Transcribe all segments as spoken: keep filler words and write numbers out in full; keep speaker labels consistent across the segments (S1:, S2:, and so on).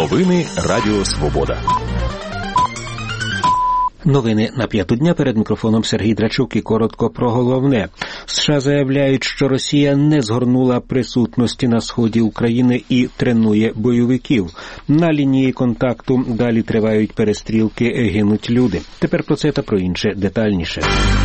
S1: Новини Радіо Свобода.
S2: Новини на п'яту дня, перед мікрофоном Сергій Драчук, і коротко про головне. США заявляють, що Росія не згорнула присутності на сході України і тренує бойовиків. На лінії контакту далі тривають перестрілки, гинуть люди. Тепер про це та про інше детальніше.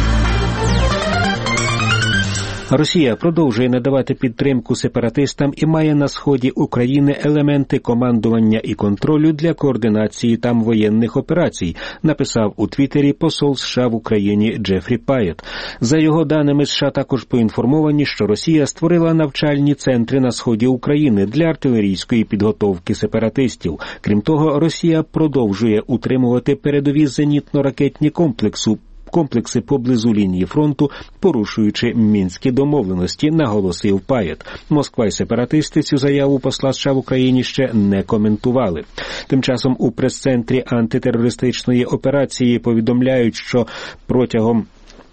S2: Росія продовжує надавати підтримку сепаратистам і має на сході України елементи командування і контролю для координації там воєнних операцій, написав у Твіттері посол США в Україні Джефрі Паєт. За його даними, США також поінформовані, що Росія створила навчальні центри на сході України для артилерійської підготовки сепаратистів. Крім того, Росія продовжує утримувати передові зенітно-ракетні комплекси комплекси поблизу лінії фронту, порушуючи мінські домовленості, наголосив Паєт. Москва і сепаратисти цю заяву посла США в Україні ще не коментували. Тим часом у прес-центрі антитерористичної операції повідомляють, що протягом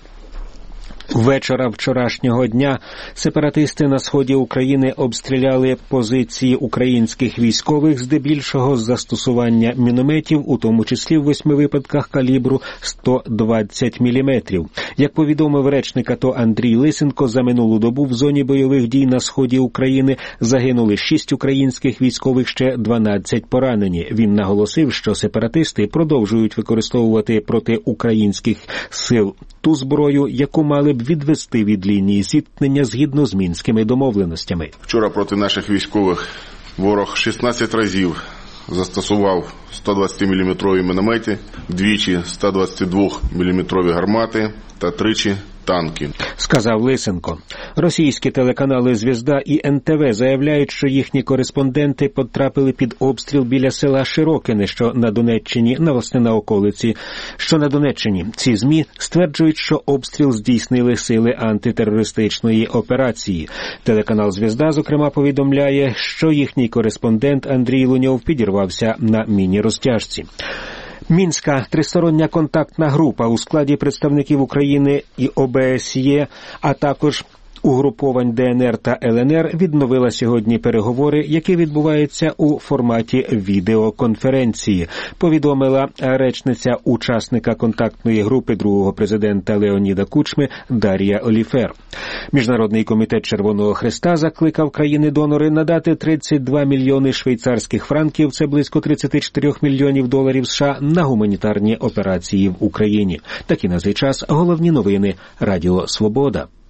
S2: вечора вчорашнього дня сепаратисти на сході України обстріляли позиції українських військових, здебільшого з застосування мінометів, у тому числі в восьми випадках калібру сто двадцять міліметрів. Як повідомив речник АТО Андрій Лисенко, за минулу добу в зоні бойових дій на сході України загинули шість українських військових, ще дванадцять поранені. Він наголосив, що сепаратисти продовжують використовувати проти українських сил ту зброю, яку мали б відвести від лінії зіткнення згідно з мінськими домовленостями.
S3: Вчора проти наших військових ворог шістнадцять разів застосував сто двадцятиміліметрові міномети, двічі сто двадцятидвоміліметрові гармати та тричі танки,
S2: сказав Лисенко. Російські телеканали «Звізда» і ен те ве заявляють, що їхні кореспонденти потрапили під обстріл біля села Широкине, що на Донеччині, на власне на околиці, що на Донеччині. Ці ЗМІ стверджують, що обстріл здійснили сили антитерористичної операції. Телеканал «Звізда», зокрема, повідомляє, що їхній кореспондент Андрій Луньов підірвався на міні-розтяжці. Мінська тристороння контактна група у складі представників України і о бе ес є, а також угруповань де ен ер та ел ен ер відновила сьогодні переговори, які відбуваються у форматі відеоконференції, повідомила речниця учасника контактної групи другого президента Леоніда Кучми Дар'я Оліфер. Міжнародний комітет Червоного Хреста закликав країни-донори надати тридцять два мільйони швейцарських франків, це близько тридцять чотири мільйонів доларів США, на гуманітарні операції в Україні. Такі на цей час головні новини Радіо Свобода.